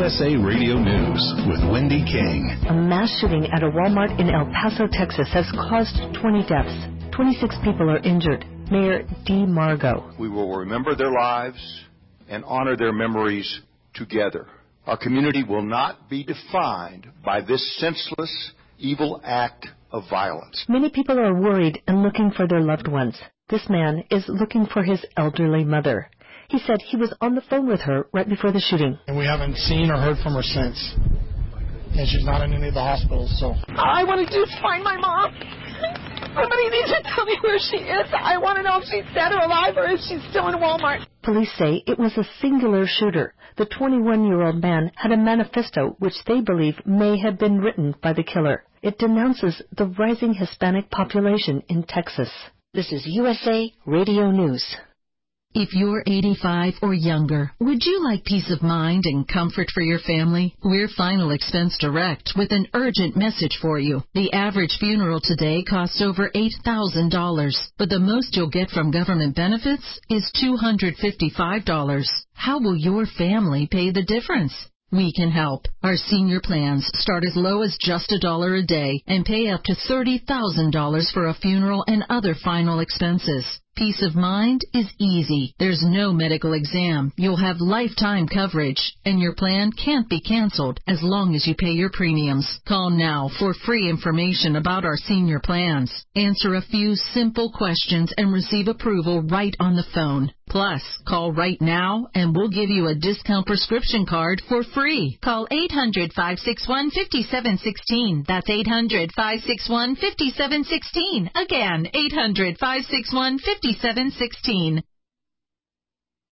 USA Radio News with Wendy King. A mass shooting at a Walmart in El Paso, Texas has caused 20 deaths. 26 people are injured. Mayor Dee Margo. We will remember their lives and honor their memories together. Our community will not be defined by this senseless, evil act of violence. Many people are worried and looking for their loved ones. This man is looking for his elderly mother. He said he was on the phone with her right before the shooting. And we haven't seen or heard from her since. And she's not in any of the hospitals, so. All I want to do is find my mom. Somebody needs to tell me where she is. I want to know if she's dead or alive or if she's still in Walmart. Police say it was a singular shooter. The 21-year-old man had a manifesto which they believe may have been written by the killer. It denounces the rising Hispanic population in Texas. This is USA Radio News. If you're 85 or younger, would you like peace of mind and comfort for your family? We're Final Expense Direct with an urgent message for you. The average funeral today costs over $8,000, but the most you'll get from government benefits is $255. How will your family pay the difference? We can help. Our senior plans start as low as just $1 a day and pay up to $30,000 for a funeral and other final expenses. Peace of mind is easy. There's no medical exam. You'll have lifetime coverage, and your plan can't be canceled as long as you pay your premiums. Call now for free information about our senior plans. Answer a few simple questions and receive approval right on the phone. Plus, call right now and we'll give you a discount prescription card for free. Call 800-561-5716. That's 800-561-5716. Again, 800-561-5716.